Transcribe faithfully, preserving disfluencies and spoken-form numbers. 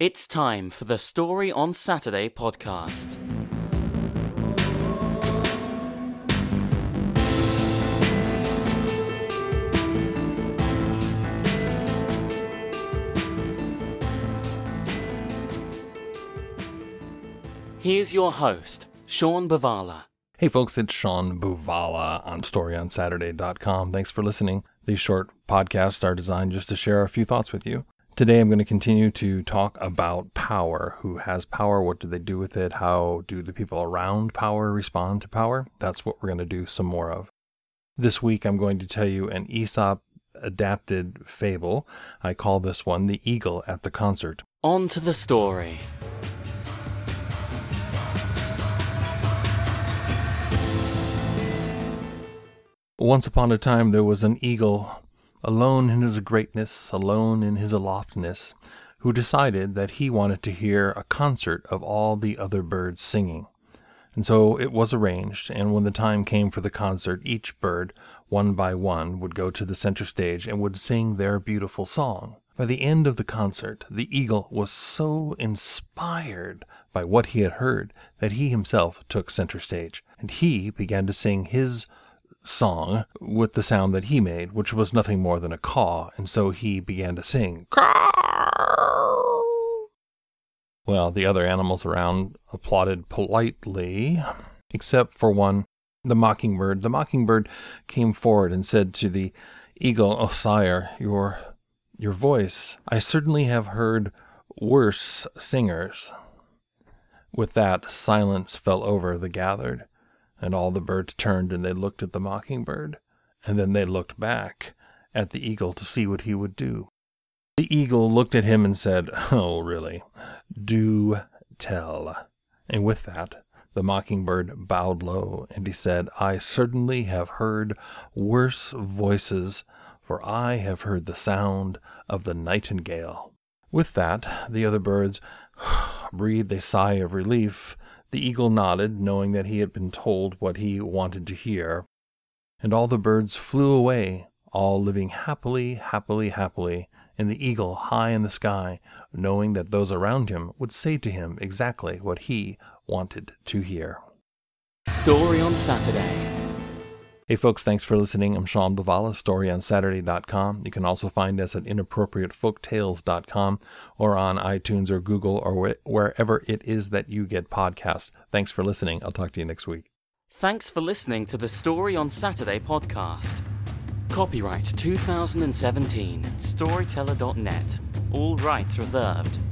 It's time for the Story on Saturday podcast. Here's your host, Sean Bavala. Hey folks, it's Sean Buvala on story on saturday dot com. Thanks for listening. These short podcasts are designed just to share a few thoughts with you. Today I'm going to continue to talk about power. Who has power? What do they do with it? How do the people around power respond to power? That's what we're going to do some more of. This week I'm going to tell you an Aesop adapted fable. I call this one The Eagle at the Concert. On to the story. Once upon a time there was an eagle, alone in his greatness, alone in his aloftness, who decided that he wanted to hear a concert of all the other birds singing. And so it was arranged, and when the time came for the concert, each bird, one by one, would go to the center stage and would sing their beautiful song. By the end of the concert, the eagle was so inspired by what he had heard that he himself took center stage, and he began to sing his song with the sound that he made, which was nothing more than a caw, and so he began to sing. Caw! Well, the other animals around applauded politely, except for one, the mockingbird. The mockingbird came forward and said to the eagle, "Oh, sire, your, your voice, I certainly have heard worse singers." With that, silence fell over the gathered. And all the birds turned and they looked at the mockingbird, and then they looked back at the eagle to see what he would do. The eagle looked at him and said, "Oh, really? Do tell." And with that, the mockingbird bowed low, and he said, "I certainly have heard worse voices, for I have heard the sound of the nightingale." With that, the other birds breathed a sigh of relief. The eagle nodded, knowing that he had been told what he wanted to hear, and all the birds flew away, all living happily, happily, happily, and the eagle high in the sky, knowing that those around him would say to him exactly what he wanted to hear. Story on Saturday. Hey folks, thanks for listening. I'm Sean Bavala, story on saturday dot com. You can also find us at inappropriate folk tales dot com or on iTunes or Google or wh- wherever it is that you get podcasts. Thanks for listening. I'll talk to you next week. Thanks for listening to the Story on Saturday podcast. Copyright two thousand seventeen, storyteller dot net. All rights reserved.